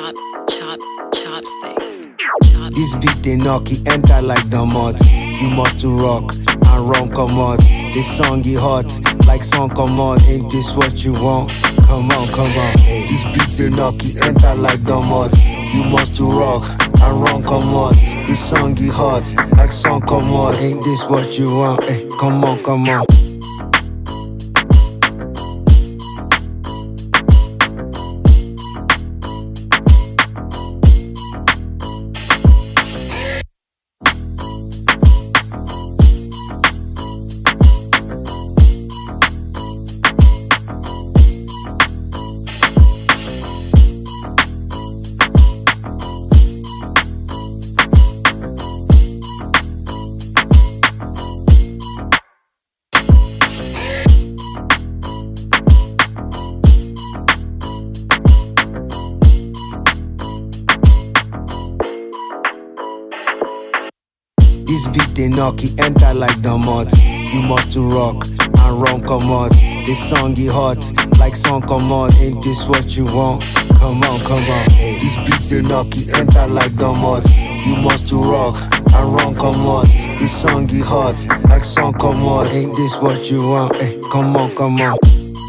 chopsticks. This beat they knock, it enter like the mud. You must to rock and run come out. This song is hot, like song come out. Ain't this what you want? Come on, come on. Hey. This beat they knock, it enter like the mud. You must to rock and run come out. This song is hot, like song come out. Ain't this what you want? Hey, come on, come on. This beat they knock, it enter like the mud. You must to rock and run come out. This song is hot, like song come out. Ain't this what you want? Come on, come on. Hey. This beat they knock, it enter like the mud. You must to rock and run come out. This song is hot, like song come out. Ain't this what you want? Hey, come on, come on.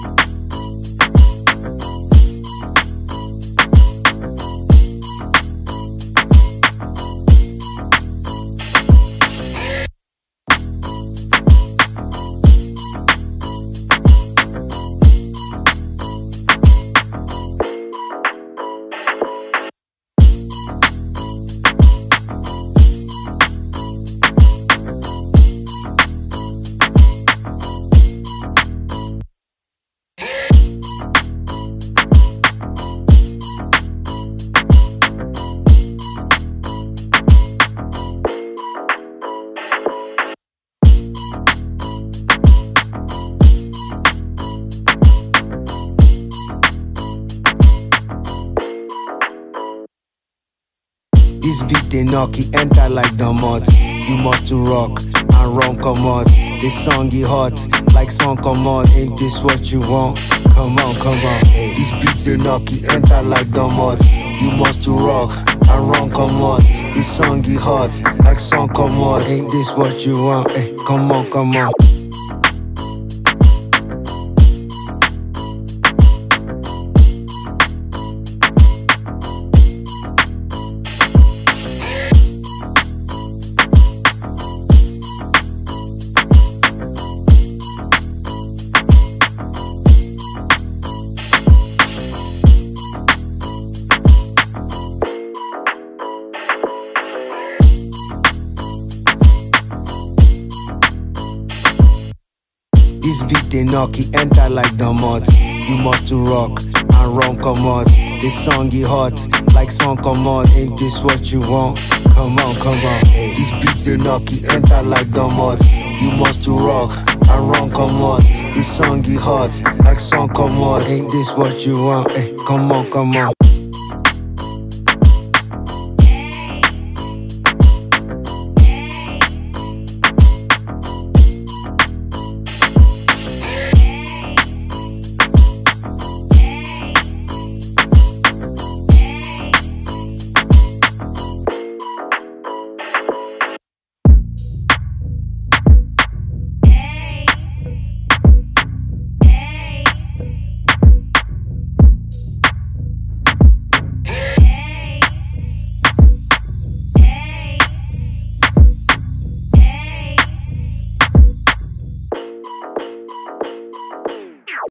This beat they knock, it enter like the mud. You must to rock and run come out. This song is hot, like song come out. Ain't this what you want? Come on, come on. Hey. This beat they knock, it enter like the mud. You must to rock and run come out. This song is hot, like song come out. Ain't this what you want? Hey, come on, come on. This beat they knock, it enter like the mud. You must to rock and run come out. This song is hot, like song come out. Ain't this what you want? Come on, come on. Hey. This beat they knock, it enter like the mud. You must to rock and run come out. This song is hot, like song come out. Ain't this what you want? Hey, come on, come on.